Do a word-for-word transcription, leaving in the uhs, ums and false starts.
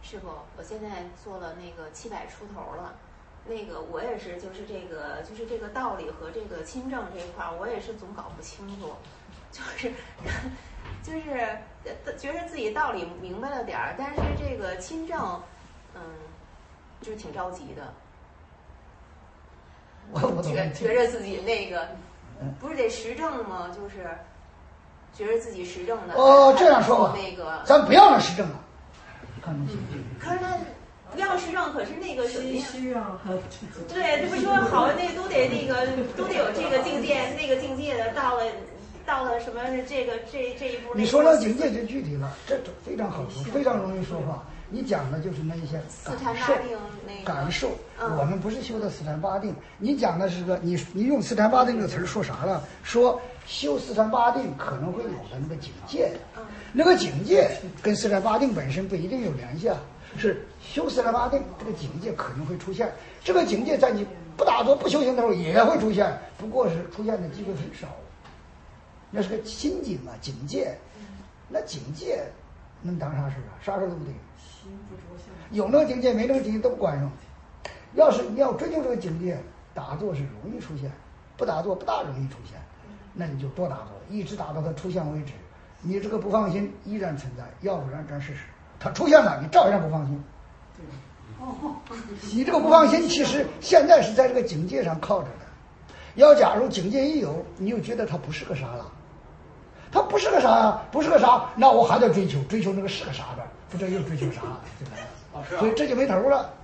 师傅，我现在做了那个七百出头了，那个我也是，就是这个就是这个道理和这个亲政这一块儿，我也是总搞不清楚，就是就是觉得自己道理明白了点儿，但是这个亲政，嗯，就是挺着急的。 我我觉觉着自己那个不是得实证吗？就是觉着自己实证的。 哦，这样说吧， 那个咱不要那实证了。看不清。 可是他不要实证，可是那个什么呀？ 需要对，这不说好那个都得那个都得有这个境界，那个境界的到了到了什么这个这这一步。 你说到境界就具体了，这非常好说，非常容易说话。你讲的就是那一些感受，感受。 嗯、 我们不是修的四禅八定，你讲的是个你你用四禅八定这个词儿说啥了？说修四禅八定可能会有的那个境界， 嗯、 那个境界跟四禅八定本身不一定有联系啊。是修四禅八定，这个境界可能会出现，这个境界在你不打坐不修行的时候也会出现，不过是出现的机会很少。那是个心境啊，境界，那境界能当啥事啊？啥事都不得。有那个境界没那个境界都不管用。要是你要追求这个境界，打坐是容易出现，不打坐不大容易出现。那你就多打坐，一直打到它出现为止。你这个不放心依然存在，要不然咱试试，它出现了，你照样不放心。你这个不放心，其实现在是在这个境界上靠着的。要假如境界一有，你又觉得它不是个啥了，它不是个啥呀，不是个啥，那我还得追求，追求那个是个啥的，不知道又追求啥，对吧？所以这就没头了。